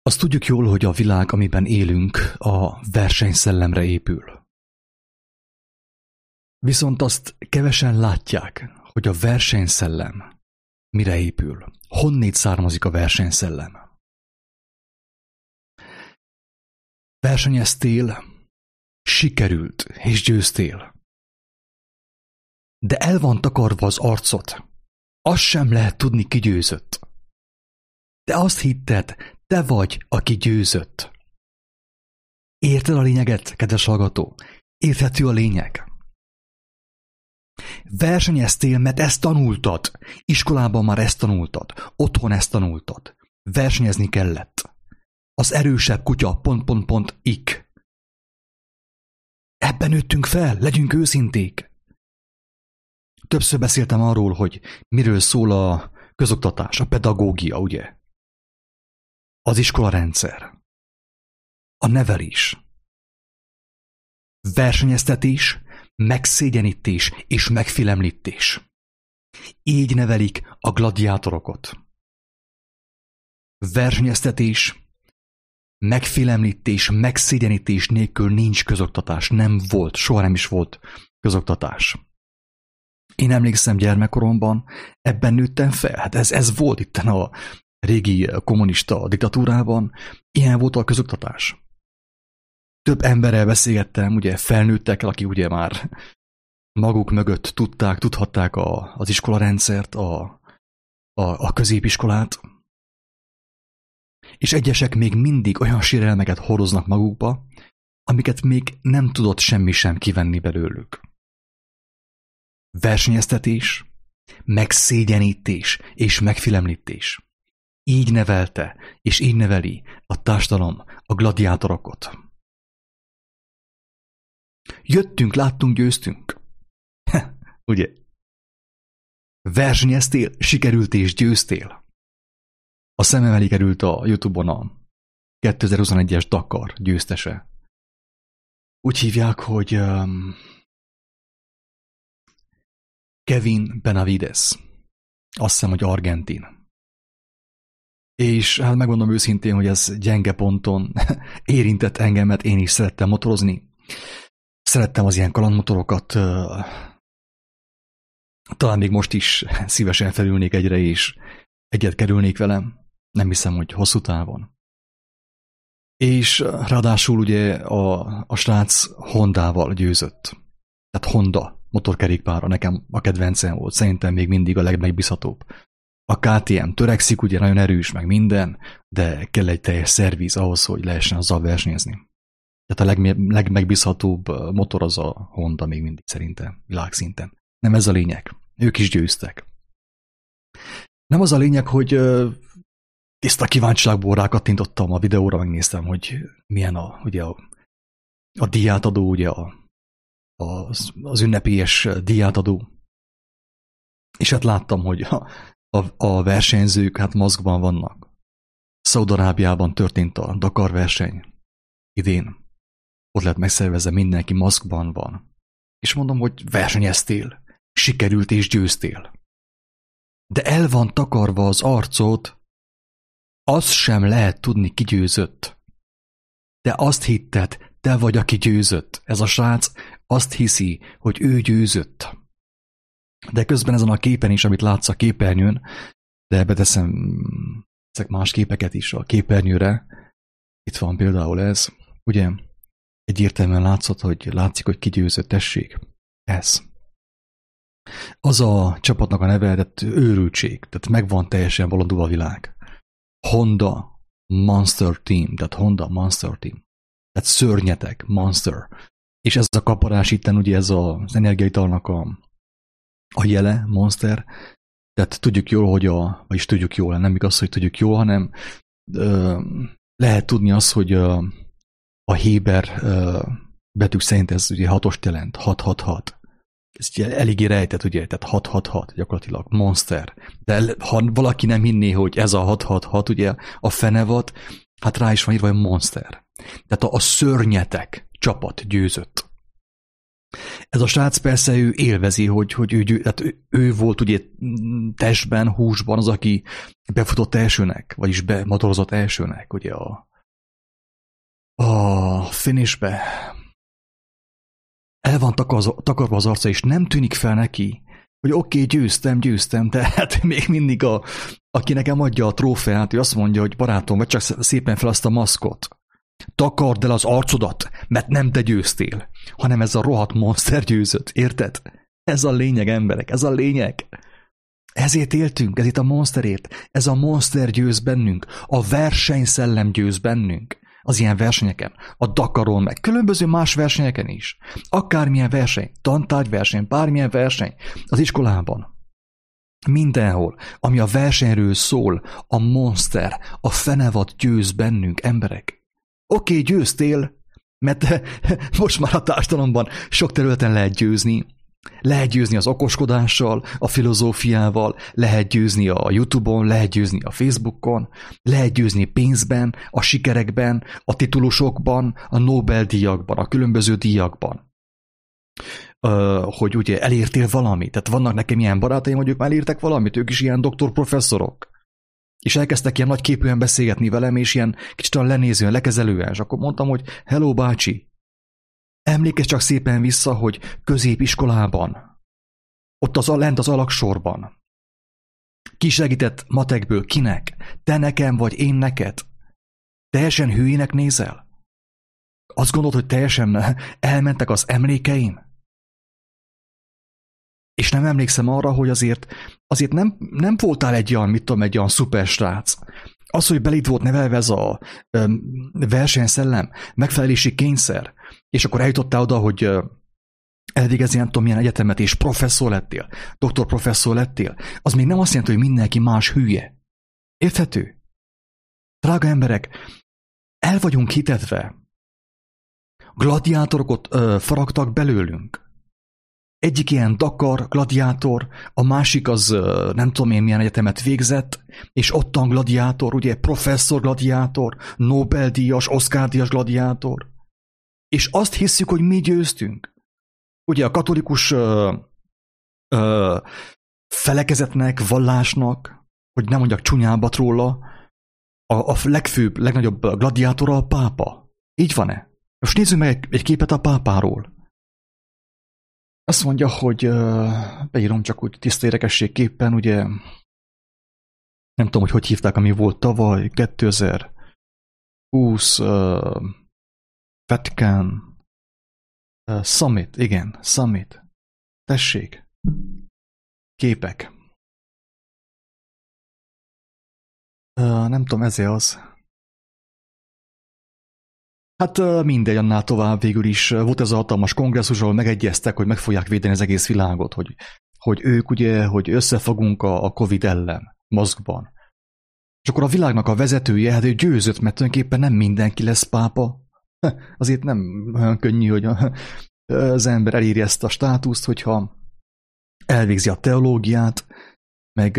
Azt tudjuk jól, hogy a világ, amiben élünk, a versenyszellemre épül. Viszont azt kevesen látják, hogy a versenyszellem mire épül. Honnét származik a versenyszellem? Versenyeztél, sikerült és győztél. De el van takarva az arcot. Azt sem lehet tudni, ki győzött. Te azt hitted, te vagy, aki győzött. Érted a lényeget, kedves hallgató? Érthető a lényeg? Versenyeztél, mert ezt tanultad. Iskolában már ezt tanultad. Otthon ezt tanultad. Versenyezni kellett. Az erősebb kutya, ... ik. Ebben nőttünk fel, legyünk őszinték. Többször beszéltem arról, hogy miről szól a közoktatás, a pedagógia, ugye? Az iskolarendszer. A nevelés. Versenyeztetés, megszégyenítés és megfélemlítés. Így nevelik a gladiátorokat. Versenyeztetés, megfélemlítés, megszégyenítés nélkül nincs közoktatás. Nem volt, soha nem is volt közoktatás. Én emlékszem gyermekkoromban, ebben nőttem fel. Hát ez volt itt a régi kommunista diktatúrában, ilyen volt a közoktatás. Több emberrel beszélgettem, ugye felnőttekkel, akik ugye már maguk mögött tudhatták az iskolarendszert, a középiskolát, és egyesek még mindig olyan sérelmeket hordoznak magukba, amiket még nem tudott semmi sem kivenni belőlük. Versenyeztetés, megszégyenítés és megfélemlítés. Így nevelte, és így neveli a társadalom a gladiátorokat. Jöttünk, láttunk, győztünk. Ugye? Versenyeztél, sikerült és győztél. A szemem elé került a YouTube-on a 2021-es Dakar győztese. Úgy hívják, hogy Kevin Benavides. Azt hiszem, hogy argentin. És hát megmondom őszintén, hogy ez gyenge ponton érintett engemet, én is szerettem motorozni. Szerettem az ilyen kalandmotorokat. Talán még most is szívesen felülnék egyre, és egyet kerülnék velem. Nem hiszem, hogy hosszú távon. És ráadásul ugye a srác Hondával győzött. Tehát Honda motorkerékpára nekem a kedvencem volt. Szerintem még mindig a legmegbízhatóbb. A KTM törekszik, ugye nagyon erős, meg minden, de kell egy teljes szerviz ahhoz, hogy lehessen azzal versenyezni. Tehát a legmegbízhatóbb motor az a Honda még mindig szerintem, világszinten. Nem ez a lényeg. Ők is győztek. Nem az a lényeg, hogy tiszta kíváncsiságból rákattintottam a videóra, megnéztem, hogy milyen a díjátadó, ugye az ünnepélyes díjátadó. És hát láttam, hogy a versenyzők hát maszkban vannak. Szaúd-Arábiában történt a Dakar verseny idén. Ott lett megszervezve, mindenki maszkban van. És mondom, hogy versenyeztél, sikerült és győztél. De el van takarva az arcod, azt sem lehet tudni, ki győzött. Te azt hitted, te vagy, aki győzött. Ez a srác azt hiszi, hogy ő győzött. De közben ezen a képen is, amit látsz a képernyőn, de beteszem ezek más képeket is a képernyőre. Itt van például ez. Ugye egyértelműen látszik, hogy ki győzött, tessék. Ez. Az a csapatnak a neve, tehát őrültség, tehát megvan teljesen bolondul a világ. Honda Monster Team, tehát Honda Monster Team. Tehát szörnyetek, Monster. És ez a kaparás itten, ugye ez az energiaitalnak a jele, Monster. Tehát tudjuk jól, vagyis tudjuk jól, nem igaz, hogy tudjuk jól, hanem lehet tudni azt, hogy a héber betűk szerint ez ugye 6-ost jelent, 666. Ez ugye eléggé rejtett, ugye, tehát 666 gyakorlatilag, Monster. De ha valaki nem hinné, hogy ez a 666, ugye, a fenevad, hát rá is van írva, hogy Monster. Tehát a szörnyetek csapat győzött. Ez a srác persze ő élvezi, hogy ő volt ugye testben, húsban az, aki befutott elsőnek, vagyis bematorozott elsőnek, ugye a finishbe. El van takarva az arca, és nem tűnik fel neki, hogy oké, győztem, de hát még mindig aki nekem adja a trófeát, ő azt mondja, hogy barátom, vedd csak szépen fel azt a maszkot. Takard el az arcodat, mert nem te győztél, hanem ez a rohadt monster győzött, érted? Ez a lényeg, emberek, ez a lényeg. Ezért éltünk, ezért a monsterért. Ez a monster győz bennünk, a versenyszellem győz bennünk. Az ilyen versenyeken, a Dakaron, meg különböző más versenyeken is. Akármilyen verseny, tantárgyverseny, bármilyen verseny az iskolában. Mindenhol, ami a versenyről szól, a monster, a fenevad győz bennünk, emberek. Oké, győztél, mert most már a társadalomban sok területen lehet győzni. Lehet győzni az okoskodással, a filozófiával, lehet győzni a YouTube-on, lehet győzni a Facebookon, lehet győzni pénzben, a sikerekben, a titulusokban, a Nobel-díjakban, a különböző díjakban. Hogy ugye elértél valamit. Tehát vannak nekem ilyen barátaim, hogy ők már elértek valamit, ők is ilyen doktorprofesszorok. És elkezdtek ilyen nagy képűen beszélgetni velem, és ilyen kicsit lenézően, lekezelően, és akkor mondtam, hogy hello bácsi, emlékezz csak szépen vissza, hogy középiskolában, ott lent az alagsorban, ki segített matekből, kinek? Te nekem, vagy én neked? Teljesen hülyének nézel? Azt gondolod, hogy teljesen elmentek az emlékeim? És nem emlékszem arra, hogy azért nem voltál egy olyan, mit tudom, egy olyan szuper srác. Az, hogy beléd volt nevelve ez a versenyszellem, megfelelési kényszer, és akkor eljutottál oda, hogy elvégezni nem tudom milyen egyetemet, és professzor lettél, doktorprofesszor lettél, az még nem azt jelenti, hogy mindenki más hülye. Érthető? Drága emberek, el vagyunk hitetve. Gladiátorokat faragtak belőlünk. Egyik ilyen Dakar gladiátor, a másik az nem tudom én milyen egyetemet végzett, és ottan gladiátor, ugye professzor gladiátor, Nobel-díjas, Oscar-díjas gladiátor. És azt hiszük, hogy mi győztünk. Ugye a katolikus felekezetnek, vallásnak, hogy nem mondjak csúnyábbat róla, a legfőbb, legnagyobb gladiátora a pápa. Így van-e? Most nézzük meg egy képet a pápáról. Azt mondja, hogy beírom csak úgy tiszta érdekességképpen, ugye nem tudom, hogy hívták, ami volt tavaly, 2020 Vatican Summit, igen, Summit. Tessék. Képek. Nem tudom, ez az. Hát mindegy, annál tovább végül is volt ez a hatalmas kongresszus, ahol megegyeztek, hogy meg fogják védeni az egész világot, hogy ők ugye, hogy összefogunk a Covid ellen, maszkban. És akkor a világnak a vezetője, hát ő győzött, mert tulajdonképpen nem mindenki lesz pápa. Azért nem olyan könnyű, hogy az ember elírja ezt a státuszt, hogyha elvégzi a teológiát, meg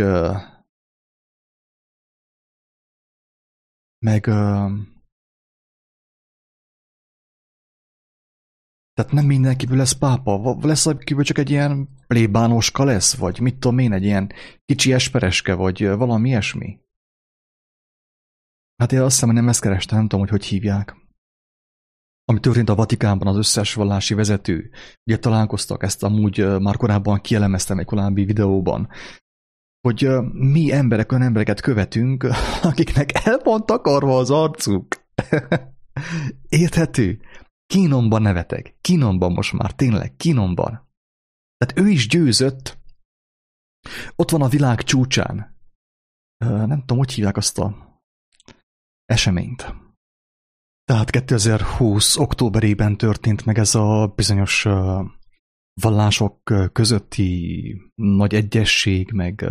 tehát nem mindenkiből lesz pápa, lesz akiből csak egy ilyen plébánoska lesz, vagy mit tudom én, egy ilyen kicsi espereske, vagy valami ilyesmi. Hát én azt hiszem, hogy nem ezt kerestem, nem tudom, hogy hívják. Ami történt a Vatikánban, az összes vallási vezető. Ugye találkoztak, ezt amúgy már korábban kielemeztem egy korábbi videóban, hogy mi emberek olyan embereket követünk, akiknek el van takarva az arcuk. Érthető? Kínomban nevetek. Kínomban most már, tényleg, kínomban. Tehát ő is győzött. Ott van a világ csúcsán. Nem tudom, hogy hívják azt a eseményt. Tehát 2020 októberében történt meg ez a bizonyos vallások közötti nagy egyesség, meg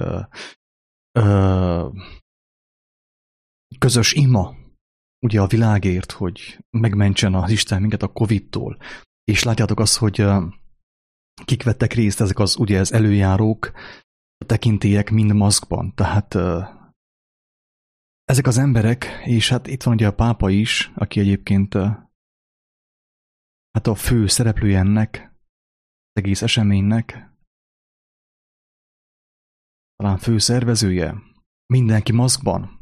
közös ima, ugye a világért, hogy megmentsen az Isten minket a Covid-tól. És látjátok azt, hogy kik vettek részt, ezek az ugye az előjárók, a tekintélyek mind maszkban. Tehát ezek az emberek, és hát itt van ugye a pápa is, aki egyébként hát a fő szereplője ennek, egész eseménynek, talán főszervezője, mindenki maszkban.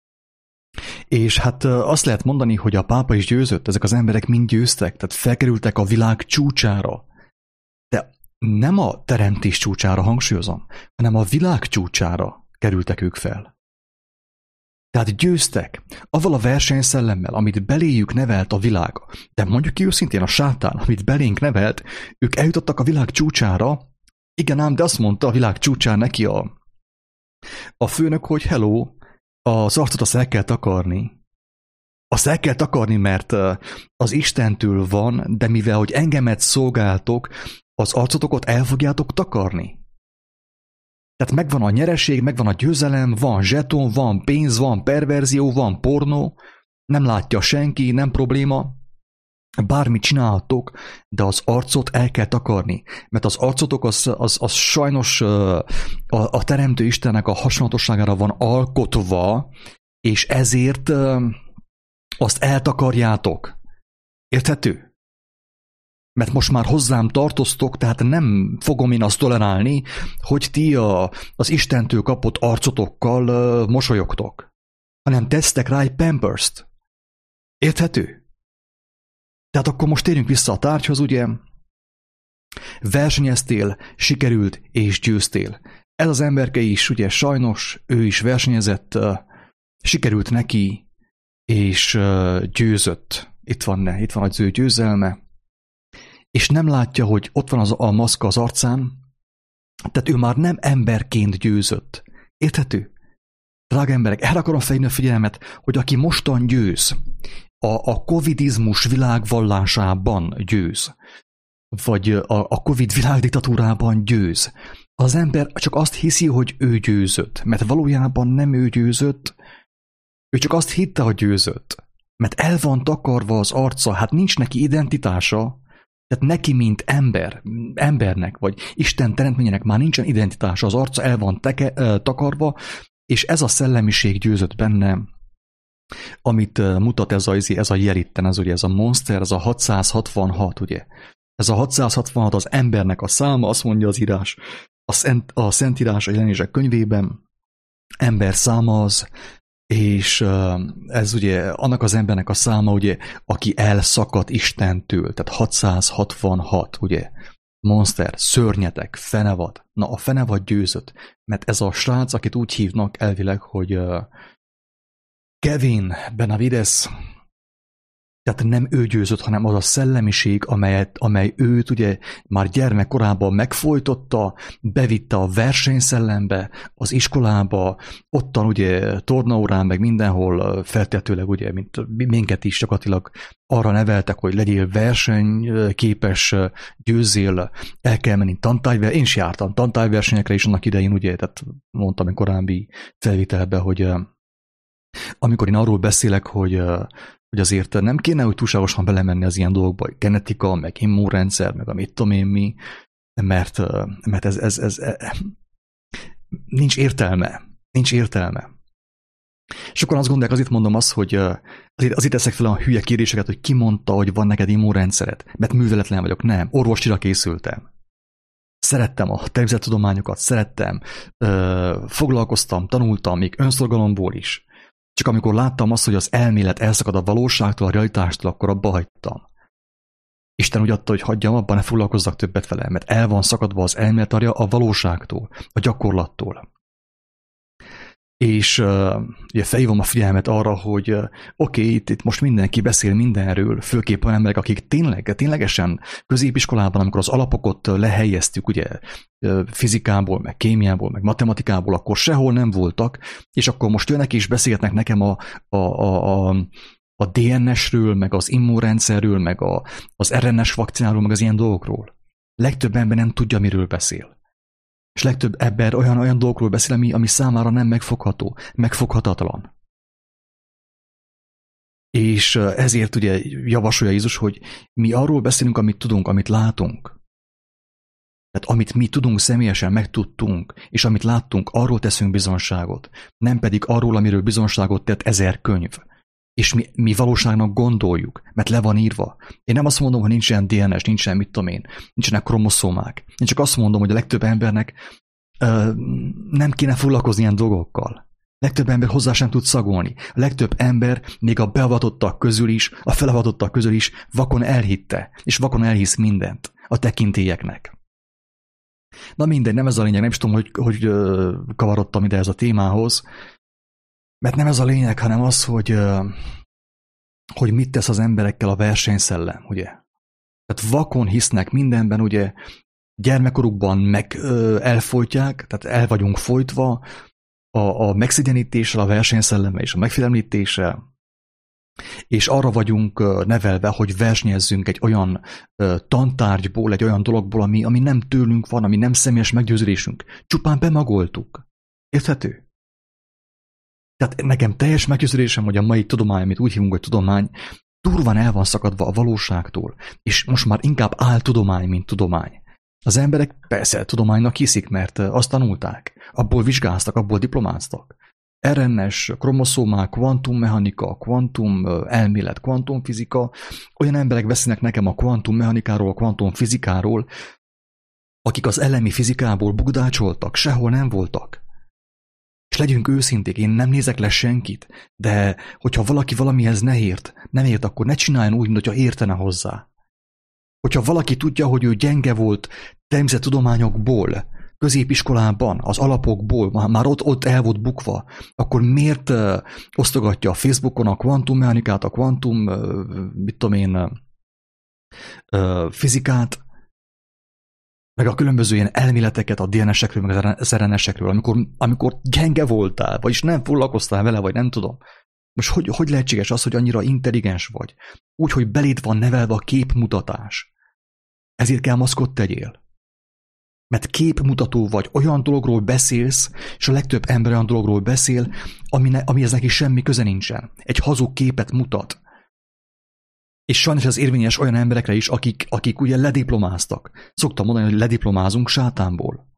És hát azt lehet mondani, hogy a pápa is győzött, ezek az emberek mind győztek, tehát felkerültek a világ csúcsára. De nem a teremtés csúcsára, hangsúlyozom, hanem a világ csúcsára kerültek ők fel. Tehát győztek, avval a versenyszellemmel, amit beléjük nevelt a világ, de mondjuk ki őszintén a sátán, amit belénk nevelt, ők eljutottak a világ csúcsára, igen ám, de azt mondta a világ csúcsán neki a főnök, hogy hello, az arcot azt el kell takarni. Azt el kell takarni, mert az Istentől van, de mivel, hogy engemet szolgáltok, az arcotokat el fogjátok takarni. Tehát megvan a nyereség, megvan a győzelem, van zseton, van pénz, van perverzió, van pornó, nem látja senki, nem probléma, bármit csinálhatok, de az arcot el kell takarni, mert az arcotok az sajnos a Teremtő Istennek a hasonlatosságára van alkotva, és ezért azt eltakarjátok. Érthető? Mert most már hozzám tartoztok, tehát nem fogom én azt tolerálni, hogy ti az Istentől kapott arcotokkal mosolyogtok, hanem tesztek rá egy Pampers-t. Érthető? Tehát akkor most térjünk vissza a tárgyhoz, ugye? Versenyeztél, sikerült és győztél. Ez az emberke is, ugye sajnos, ő is versenyezett, sikerült neki, és győzött. Itt van az ő győzelme. És nem látja, hogy ott van a maszka az arcán, tehát ő már nem emberként győzött. Érthető? Drága emberek, erre akarom felhívni a figyelmet, hogy aki mostan győz, a covidizmus világvallásában győz, vagy a covid világdiktatúrában győz, az ember csak azt hiszi, hogy ő győzött, mert valójában nem ő győzött, ő csak azt hitte, hogy győzött, mert el van takarva az arca, hát nincs neki identitása, tehát neki, mint embernek, vagy Isten teremtményének már nincsen identitása, az arca el van takarva, és ez a szellemiség győzött benne, amit mutat ez a jel itten, ez a monster, ez a 666, ugye. Ez a 666 az embernek a száma, azt mondja az írás, a Szentírás a Jelenések könyvében, ember száma az, és ez ugye annak az embernek a száma, ugye, aki elszakadt Istentől, tehát 666, ugye, monster, szörnyetek, fenevad. Na, a fenevad győzött, mert ez a srác, akit úgy hívnak elvileg, hogy Kevin Benavides, tehát nem ő győzött, hanem az a szellemiség, amely őt ugye már gyermekkorában megfojtotta, bevitte a versenyszellembe, az iskolába, ottan ugye tornaórán, meg mindenhol feltetőleg ugye, mint minket is gyakorlatilag arra neveltek, hogy legyél versenyképes, győzzél, el kell menni tantárgyversenyekre. Én is jártam tantárgyversenyekre is annak idején, ugye, tehát mondtam egy korábbi felvételben, hogy amikor én arról beszélek, hogy azért nem kéne, hogy túlságosan belemenni az ilyen dolgokba, hogy genetika, meg immunrendszer, meg a mit tudom én mi, mert ez nincs értelme. Nincs értelme. Sokan azt gondolják, azért mondom azt, hogy azért teszek fel a hülye kérdéseket, hogy ki mondta, hogy van neked immunrendszered, mert műveletlen vagyok. Nem, orvosira készültem. Szerettem a természettudományokat, foglalkoztam, tanultam, még önszorgalomból is. Csak amikor láttam azt, hogy az elmélet elszakad a valóságtól, a realitástól, akkor abba hagytam. Isten úgy adta, hogy hagyjam abba, ne foglalkozzak többet vele, mert el van szakadva az elmélet a valóságtól, a gyakorlattól. És ugye felhívom a figyelmet arra, hogy oké, itt most mindenki beszél mindenről, főképp olyan emberek, akik ténylegesen középiskolában, amikor az alapokat lehelyeztük, ugye fizikából, meg kémiából, meg matematikából, akkor sehol nem voltak, és akkor most jönnek és beszélgetnek nekem a DNS-ről, meg az immunrendszerről, meg az RNS vakcináról, meg az ilyen dolgokról. Legtöbb ember nem tudja, miről beszél. És legtöbb ember olyan dolgokról beszél, ami számára nem megfogható, megfoghatatlan. És ezért ugye javasolja Jézus, hogy mi arról beszélünk, amit tudunk, amit látunk. Tehát amit mi tudunk személyesen, megtudtunk, és amit láttunk, arról teszünk bizonságot. Nem pedig arról, amiről bizonságot tett 1000 könyv. és mi valóságnak gondoljuk, mert le van írva. Én nem azt mondom, hogy nincsen DNS, nincsen mit tudom én, nincsenek kromoszómák. Én csak azt mondom, hogy a legtöbb embernek nem kéne foglalkozni ilyen dolgokkal. A legtöbb ember hozzá sem tud szagolni. A legtöbb ember, még a beavatottak közül is, a felavatottak közül is vakon elhitte, és vakon elhisz mindent a tekintélyeknek. Na mindegy, nem ez a lényeg, nem is tudom, hogy kavarodtam ide ez a témához, mert nem ez a lényeg, hanem az, hogy mit tesz az emberekkel a versenyszellem, ugye. Tehát vakon hisznek mindenben, ugye, gyermekkorukban meg elfolytják, tehát el vagyunk folytva a megszigyenítéssel, a versenyszellemmel és a megfélemlítéssel, és arra vagyunk nevelve, hogy versenyezzünk egy olyan tantárgyból, egy olyan dologból, ami nem tőlünk van, ami nem személyes meggyőződésünk. Csupán bemagoltuk. Érthető? Tehát nekem teljes meggyőződésem, hogy a mai tudomány, amit úgy hívunk, hogy tudomány, durván el van szakadva a valóságtól, és most már inkább áltudomány, mint tudomány. Az emberek persze tudománynak hiszik, mert azt tanulták, abból vizsgáztak, abból diplomáztak. RNS, kromoszómák, kvantummechanika, kvantum elmélet, kvantumfizika, olyan emberek beszélnek nekem a kvantummechanikáról, a kvantumfizikáról, akik az elemi fizikából bugdácsoltak, sehol nem voltak. És legyünk őszinték, én nem nézek le senkit, de hogyha valaki valamihez nem ért, akkor ne csináljon úgy, mintha értene hozzá. Hogyha valaki tudja, hogy ő gyenge volt természettudományokból, középiskolában, az alapokból, már ott el volt bukva, akkor miért osztogatja a Facebookon a kvantummechanikát, a kvantum, mit tudom én, fizikát, meg a különböző ilyen elméleteket a DNS-ekről, meg az RNS-ekről, amikor gyenge voltál, vagyis nem foglalkoztál vele, vagy nem tudom. Most hogy lehetséges az, hogy annyira intelligens vagy? Úgy, hogy beléd van nevelve a képmutatás. Ezért kell maszkot tegyél. Mert képmutató vagy, olyan dologról beszélsz, és a legtöbb ember olyan dologról beszél, amihez neki semmi köze nincsen. Egy hazug képet mutat. És sajnos ez érvényes olyan emberekre is, akik ugye lediplomáztak. Szoktam mondani, hogy lediplomázunk sátánból.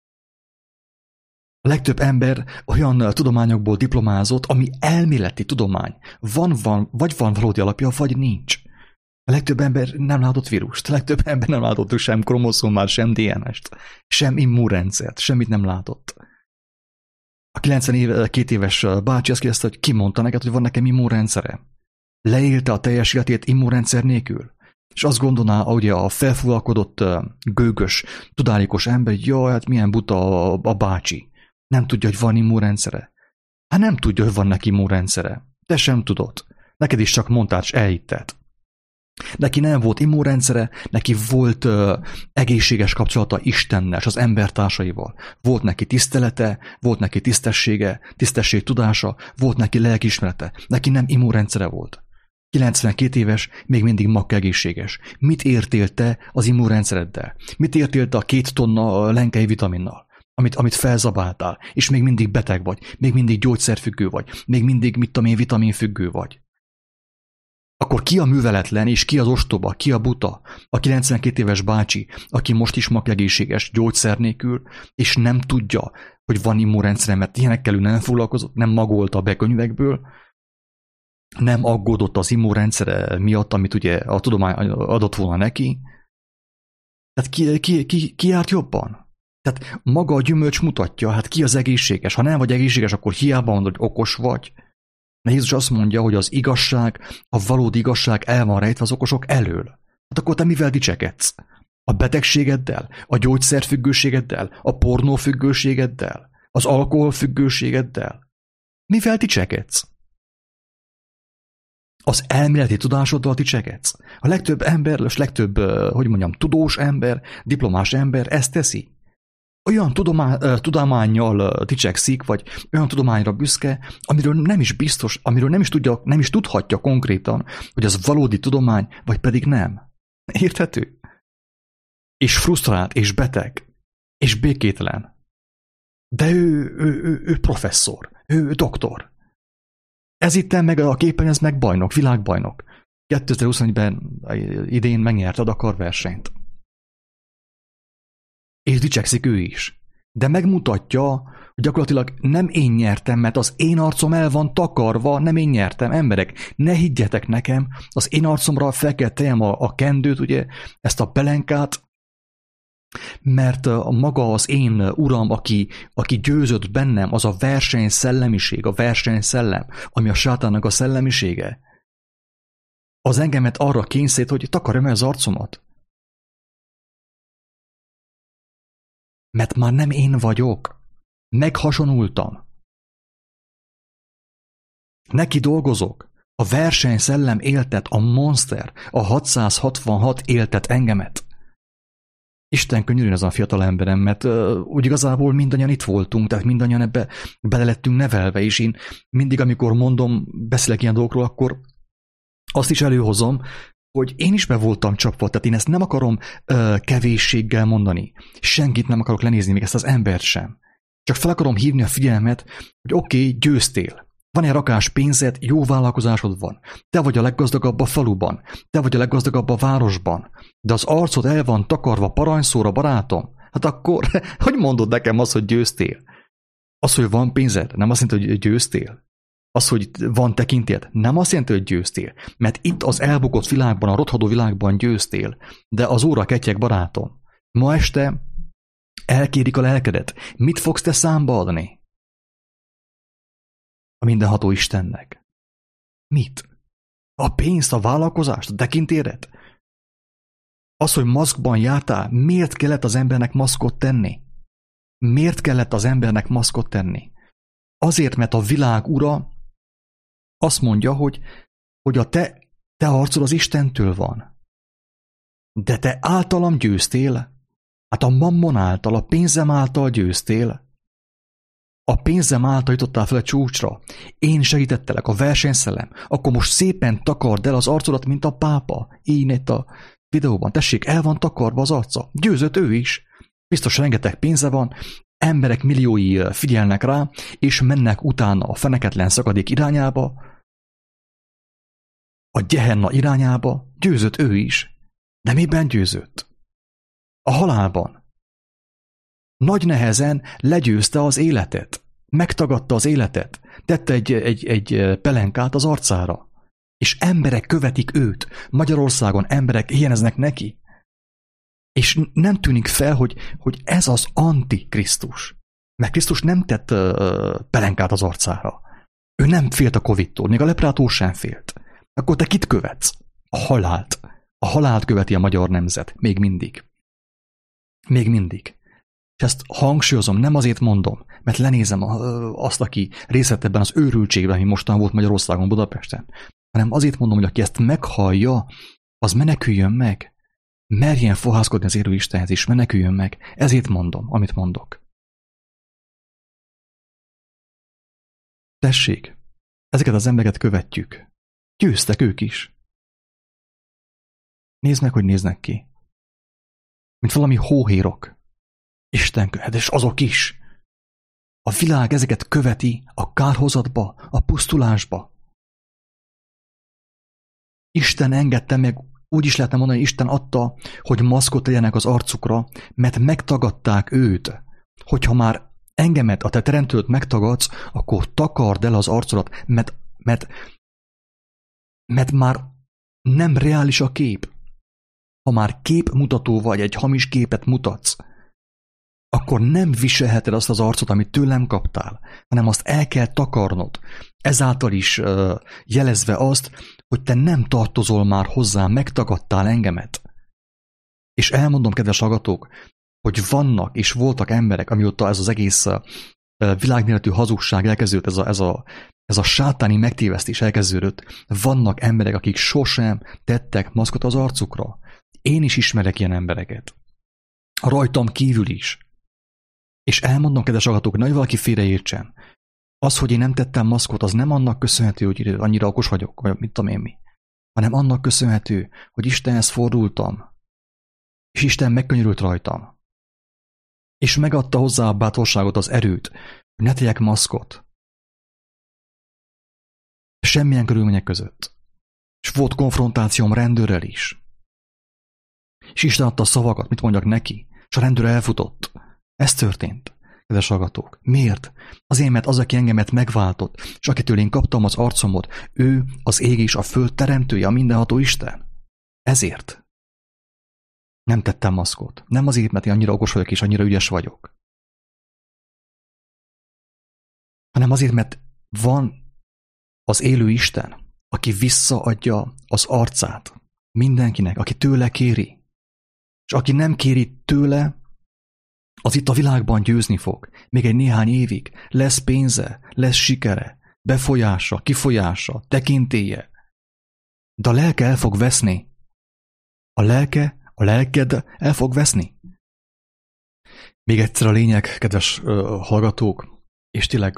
A legtöbb ember olyan tudományokból diplomázott, ami elméleti tudomány. Vagy van valódi alapja, vagy nincs. A legtöbb ember nem látott vírust, a legtöbb ember nem látott sem kromoszómát, sem DNS-t, sem immunrendszert, semmit nem látott. A 92 éves bácsi azt kérdezte, hogy ki mondta neked, hogy van nekem immunrendszere? Leélte a teljes életét immunrendszer nélkül? És azt gondolná, hogy a felfúvalkodott, gőgös, tudálékos ember, hogy jaj, hát milyen buta a bácsi. Nem tudja, hogy van immunrendszere. Hát nem tudja, hogy van neki immunrendszere. Te sem tudod. Neked is csak mondtál, és elhitted. Neki nem volt immunrendszere, neki volt egészséges kapcsolata Istennel és az embertársaival. Volt neki tisztelete, volt neki tisztessége, tisztességtudása, volt neki lelkiismerete. Neki nem immunrendszere volt. 92 éves, még mindig makkegészséges. Mit értél te az immunrendszereddel? Mit értél te a 2 tonna lenkei vitaminnal? Amit felzabáltál, és még mindig beteg vagy, még mindig gyógyszerfüggő vagy, még mindig, mit tudom én, vitaminfüggő vagy. Akkor ki a műveletlen, és ki az ostoba, ki a buta? A 92 éves bácsi, aki most is makkegészséges, gyógyszer nélkül, és nem tudja, hogy van immunrendszere, mert ilyenekkel ő nem foglalkozott, nem magolta be könyvekből, nem aggódott az immunrendszere miatt, amit ugye a tudomány adott volna neki. Tehát ki járt jobban? Tehát maga a gyümölcs mutatja, hát ki az egészséges. Ha nem vagy egészséges, akkor hiába mondod, hogy okos vagy. Mert Jézus azt mondja, hogy az igazság, a valódi igazság el van rejtve az okosok elől. Hát akkor te mivel dicsekedsz? A betegségeddel? A gyógyszerfüggőségeddel? A pornófüggőségeddel? Az alkoholfüggőségeddel? Mivel dicsekedsz? Az elméleti tudásoddal dicsekedsz? A legtöbb ember, és legtöbb, tudós ember, diplomás ember ezt teszi. Olyan tudománnyal dicsekszik, vagy olyan tudományra büszke, amiről nem is biztos, amiről nem is tudhatja konkrétan, hogy az valódi tudomány, vagy pedig nem. Érthető? És frusztrált, és beteg, és békétlen. De ő professzor, ő doktor. Ez itt meg a képen, ez meg bajnok, világbajnok. 2021-ben idén megnyerte a Dakar versenyt. És dicsekszik ő is. De megmutatja, hogy gyakorlatilag nem én nyertem, mert az én arcom el van takarva, nem én nyertem. Emberek, ne higgyetek nekem, az én arcomra fel kell teljem a kendőt, ugye, ezt a pelenkát, mert a maga az én uram, aki győzött bennem, az a versenyszellemiség, a versenyszellem, ami a sátának a szellemisége, az engemet arra kényszerít, hogy takarjam el az arcomat. Mert már nem én vagyok. Meghasonultam. Neki dolgozok. A versenyszellem éltet, a monster, a 666 éltet engemet. Isten könyörűn az a fiatal emberem, mert úgy igazából mindannyian itt voltunk, tehát mindannyian ebbe bele lettünk nevelve, és én mindig, amikor beszélek ilyen dolgokról, akkor azt is előhozom, hogy én is be voltam csapva, tehát én ezt nem akarom kevésséggel mondani. Senkit nem akarok lenézni, még ezt az embert sem. Csak fel akarom hívni a figyelmet, hogy oké, győztél. Van egy rakás pénzed, jó vállalkozásod van. Te vagy a leggazdagabb a faluban. Te vagy a leggazdagabb a városban. De az arcod el van takarva parancsszóra, barátom. Hát akkor, hogy mondod nekem azt, hogy győztél? Az, hogy van pénzed, nem azt jelenti, hogy győztél. Az, hogy van tekintélyed, nem azt jelenti, hogy győztél. Mert itt az elbukott világban, a rothadó világban győztél. De az óra ketyeg, barátom. Ma este elkérik a lelkedet. Mit fogsz te számba adni? A mindenható Istennek. Mit? A pénzt, a vállalkozást, a tekintélyed? Az, hogy maszkban jártál, miért kellett az embernek maszkot tenni? Miért kellett az embernek maszkot tenni? Azért, mert a világ ura azt mondja, hogy a te arcod az Istentől van. De te általam győztél? Hát a mammon által, a pénzem által győztél? A pénzem által jutottál fel a csúcsra. Én segítettelek, a versenyszellem. Akkor most szépen takard el az arcodat, mint a pápa. Így itt a videóban. Tessék, el van takarva az arca. Győzött ő is. Biztos rengeteg pénze van. Emberek milliói figyelnek rá, és mennek utána a feneketlen szakadék irányába, a Gehenna irányába. Győzött ő is. De miben győzött? A halálban. Nagy nehezen legyőzte az életet. Megtagadta az életet. Tette egy pelenkát az arcára. És emberek követik őt. Magyarországon emberek hieneznek neki. És nem tűnik fel, hogy ez az antikrisztus. Mert Krisztus nem tett pelenkát az arcára. Ő nem félt a Covid-tól, még a leprától sem félt. Akkor te kit követsz? A halált. A halált követi a magyar nemzet. Még mindig. Még mindig. És ezt hangsúlyozom, nem azért mondom, mert lenézem azt, aki részt vett ebben az őrültségben, ami mostan volt Magyarországon, Budapesten, hanem azért mondom, hogy aki ezt meghallja, az meneküljön meg. Merjen fohászkodni az élő Istenhez is, meneküljön meg. Ezért mondom, amit mondok. Tessék, ezeket az embereket követjük. Győztek ők is. Nézd meg, hogy néznek ki. Mint valami hóhérok. Isten követ, és azok is. A világ ezeket követi a kárhozatba, a pusztulásba. Isten engedte meg, úgy is lehetne mondani, hogy Isten adta, hogy maszkot legyenek az arcukra, mert megtagadták őt. Hogyha már engemet, a te teremtőt megtagadsz, akkor takard el az arcodat, mert már nem reális a kép. Ha már képmutató vagy, egy hamis képet mutatsz, akkor nem viselheted azt az arcot, amit tőlem kaptál, hanem azt el kell takarnod. Ezáltal is jelezve azt, hogy te nem tartozol már hozzám, megtagadtál engemet. És elmondom, kedves hallgatók, hogy vannak és voltak emberek, amióta ez az egész világméretű hazugság elkezdődött, ez a sátáni megtévesztés elkezdődött, vannak emberek, akik sosem tettek maszkot az arcukra. Én is ismerek ilyen embereket. Rajtam kívül is. És elmondom, kedves hallgatók, hogy valaki félreértsen. Az, hogy én nem tettem maszkot, az nem annak köszönhető, hogy annyira okos vagyok, vagy mit tudom én mi, hanem annak köszönhető, hogy Istenhez fordultam, és Isten megkönyörült rajtam. És megadta hozzá a bátorságot, az erőt, hogy ne tegyek maszkot. Semmilyen körülmények között. És volt konfrontációm rendőrrel is. És Isten adta a szavakat, mit mondjak neki, és a rendőr elfutott. Ez történt. kedves hallgatók. Miért? Azért, mert az, aki engemet megváltott, és akitől én kaptam az arcomot, ő az ég és a föld teremtője, a mindenható Isten. Ezért. Nem tettem maszkot. Nem azért, mert én annyira okos vagyok és annyira ügyes vagyok. Hanem azért, mert van az élő Isten, aki visszaadja az arcát mindenkinek, aki tőle kéri. És aki nem kéri tőle, az itt a világban győzni fog. Még egy néhány évig lesz pénze, lesz sikere, befolyása, kifolyása, tekintélye. De a lelke el fog veszni. A lelked el fog veszni. Még egyszer a lényeg, kedves hallgatók, és tényleg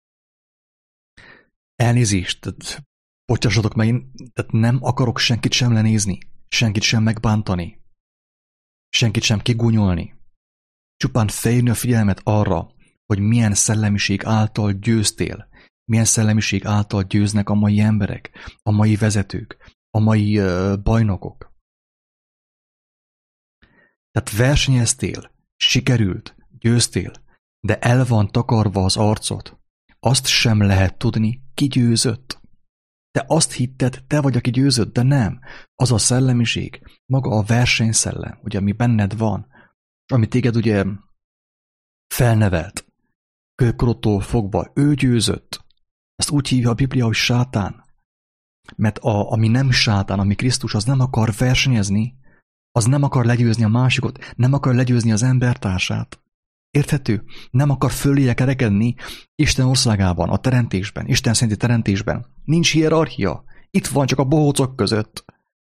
elnézést, bocsássatok meg, én nem akarok senkit sem lenézni, senkit sem megbántani, senkit sem kigúnyolni. Csupán felhívni a figyelmet arra, hogy milyen szellemiség által győztél, milyen szellemiség által győznek a mai emberek, a mai vezetők, a mai bajnokok. Tehát versenyeztél, sikerült, győztél, de el van takarva az arcod. Azt sem lehet tudni, ki győzött. Te azt hitted, te vagy, aki győzött, de nem. Az a szellemiség, maga a versenyszellem, ugye, ami benned van, ami téged ugye felnevelt, kőkorodtól fogva, ő győzött. Ezt úgy hívja a Biblia, hogy sátán. Mert ami nem sátán, ami Krisztus, az nem akar versenyezni, az nem akar legyőzni a másikot, nem akar legyőzni az embertársát. Érthető? Nem akar föléje kerekedni Isten országában, a teremtésben, Isten szerinti teremtésben. Nincs hierarchia. Itt van csak a bohócok között,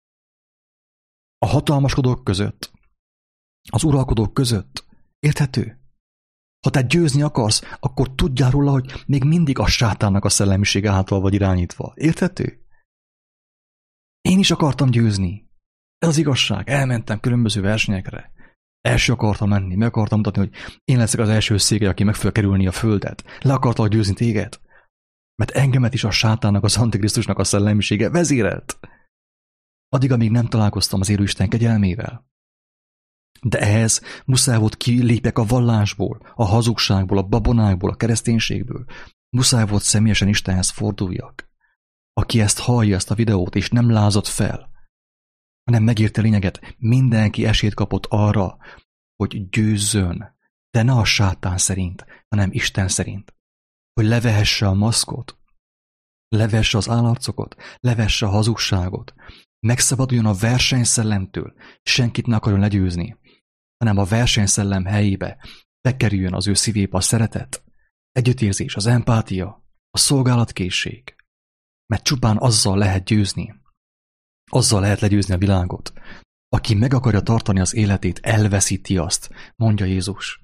a hatalmaskodók között, az uralkodók között. Érthető? Ha te győzni akarsz, akkor tudjál róla, hogy még mindig a sátánnak a szellemisége által vagy irányítva. Érthető? Én is akartam győzni. Ez az igazság. Elmentem különböző versenyekre. Első akartam menni, meg akartam mutatni, hogy én leszek az első székely, aki meg fog kerülni a földet. Le akartalak győzni téged. Mert engemet is a sátánnak, az Antikrisztusnak a szellemisége vezérelt. Addig, amíg nem találkoztam az élő Isten kegyelmével. De ehhez muszáj volt kilépjek a vallásból, a hazugságból, a babonákból, a kereszténységből. Muszáj volt személyesen Istenhez forduljak. Aki ezt hallja, ezt a videót, és nem lázadt fel, hanem megérte a lényeget, mindenki esélyt kapott arra, hogy győzzön, de ne a sátán szerint, hanem Isten szerint. Hogy levehesse a maszkot, levehesse az állarcokat, levehesse a hazugságot, megszabaduljon a versenyszellemtől, senkit ne akarjon legyőzni, hanem a versenyszellem helyébe bekerüljön az ő szívébe a szeretet, együttérzés, az empátia, a szolgálatkészség, mert csupán azzal lehet győzni, azzal lehet legyőzni a világot. Aki meg akarja tartani az életét, elveszíti azt, mondja Jézus.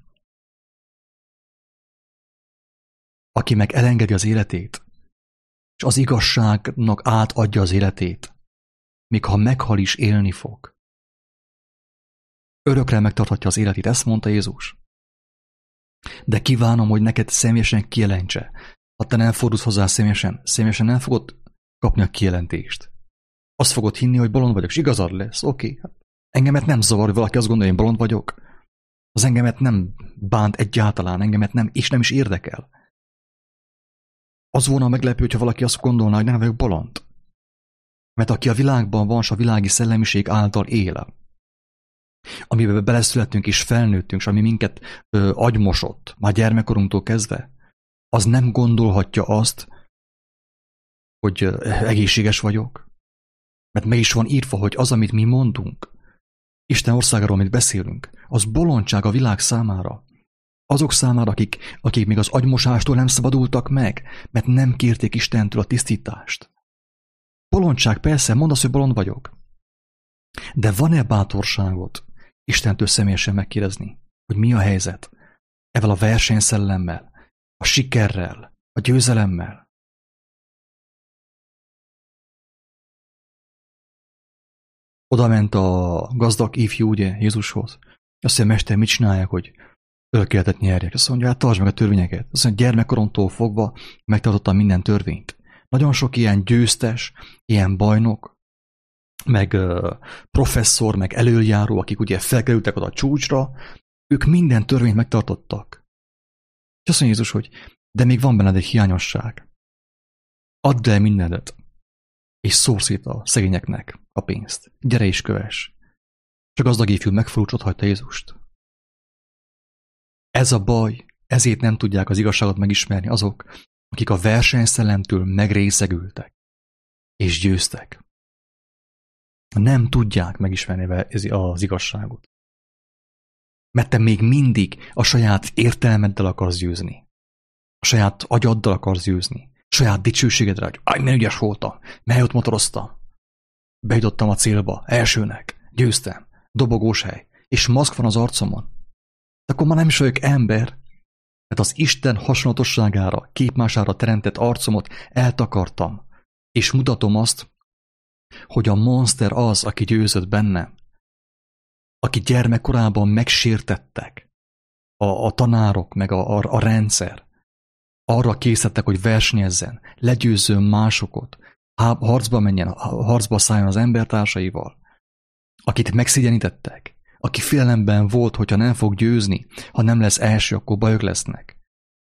Aki meg elengedi az életét, és az igazságnak átadja az életét, még ha meghal is, élni fog. Örökre megtarthatja az életét, ezt mondta Jézus. De kívánom, hogy neked személyesen kijelentse. Ha te nem fordulsz hozzá személyesen nem fogod kapni a kijelentést. Azt fogod hinni, hogy bolond vagyok, és igazad lesz, oké. Engemet nem zavar, hogy valaki azt gondolja, hogy én bolond vagyok. Az engemet nem bánt egyáltalán, engemet nem, és nem is érdekel. Az volna meglepő, hogyha valaki azt gondolná, hogy nem vagyok bolond. Mert aki a világban van, s a világi szellemiség által él, amiben beleszülettünk és felnőttünk, és ami minket agymosott, már gyermekkorunktól kezdve, az nem gondolhatja azt, hogy egészséges vagyok. Mert meg is van írva, hogy az, amit mi mondunk, Isten országáról, amit beszélünk, az bolondság a világ számára. Azok számára, akik még az agymosástól nem szabadultak meg, mert nem kérték Istentől a tisztítást. Bolondság, persze, mondd azt, hogy bolond vagyok. De van-e bátorságot Istentől személyesen megkérdezni, hogy mi a helyzet ezzel a versenyszellemmel, a sikerrel, a győzelemmel? Oda ment a gazdag ifjú, ugye, Jézushoz. Azt mondja, mester, mit csinálják, hogy ölkéletet nyerjek? Azt mondja, hát tartsd meg a törvényeket. Azt mondja, gyermekkoromtól fogva megtartottam minden törvényt. Nagyon sok ilyen győztes, ilyen bajnok, meg professzor, meg elöljáró, akik ugye felkerültek oda a csúcsra, ők minden törvényt megtartottak. És azt mondja Jézus, hogy de még van benned egy hiányosság. Add el mindenedet, és szórd szét a szegényeknek a pénzt. Gyere és kövess. Csak gazdag ifjú megfordult, ott hagyta Jézust. Ez a baj, ezért nem tudják az igazságot megismerni azok, akik a versenyszellemtől megrészegültek és győztek. Nem tudják megismerni az igazságot. Mert te még mindig a saját értelmeddel akarsz győzni. A saját agyaddal akarsz győzni. A saját dicsőségedre, hogy milyen ügyes voltam, mely ott motoroztam. Bejutottam a célba, elsőnek, győztem, dobogós hely, és maszk van az arcomon. De akkor már nem is vagyok ember, mert az Isten hasonlatosságára, képmására teremtett arcomat eltakartam, és mutatom azt, hogy a monster az, aki győzött bennem, aki gyermekkorában megsértettek, a tanárok, meg a rendszer, arra készítettek, hogy versenyezzen, legyőzzön másokat, harcba menjen, harcba szálljon az embertársaival, akit megszégyenítettek, aki félelemben volt, hogyha nem fog győzni, ha nem lesz első, akkor bajok lesznek.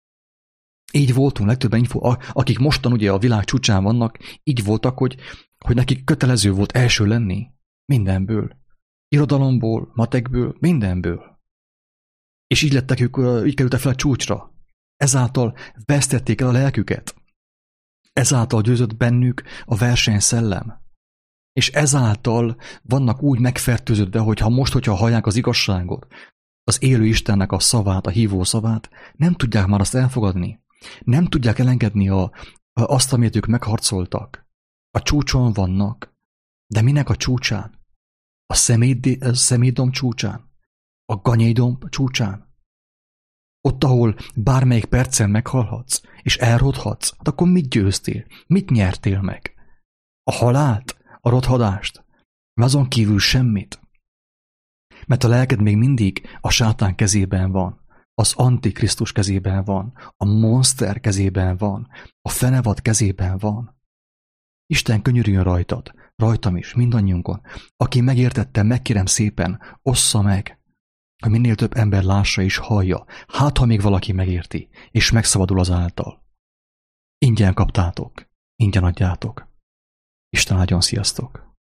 Így voltunk legtöbben, akik mostan ugye a világ csúcsán vannak, így voltak, hogy nekik kötelező volt első lenni mindenből. Irodalomból, matekből, mindenből. És így lettek ők, így kerültek fel a csúcsra. Ezáltal vesztették el a lelküket. Ezáltal győzött bennük a versenyszellem. És ezáltal vannak úgy megfertőződve, hogyha hallják az igazságot, az élő Istennek a szavát, a hívó szavát, nem tudják már azt elfogadni. Nem tudják elengedni azt, amit ők megharcoltak. A csúcson vannak. De minek a csúcsán? A szemétdomb csúcsán? A ganyédomb csúcsán? Ott, ahol bármelyik percen meghalhatsz, és elrodhatsz, hát akkor mit győztél? Mit nyertél meg? A halált? A rothadást? Azon kívül semmit? Mert a lelked még mindig a sátán kezében van, az antikrisztus kezében van, a monster kezében van, a fenevad kezében van. Isten könyörüljön rajtad, rajtam is, mindannyiunkon. Aki megértette, megkérem szépen, ossza meg, hogy minél több ember lássa és hallja. Hát, ha még valaki megérti, és megszabadul azáltal. Ingyen kaptátok, ingyen adjátok. Isten áldjon, sziasztok!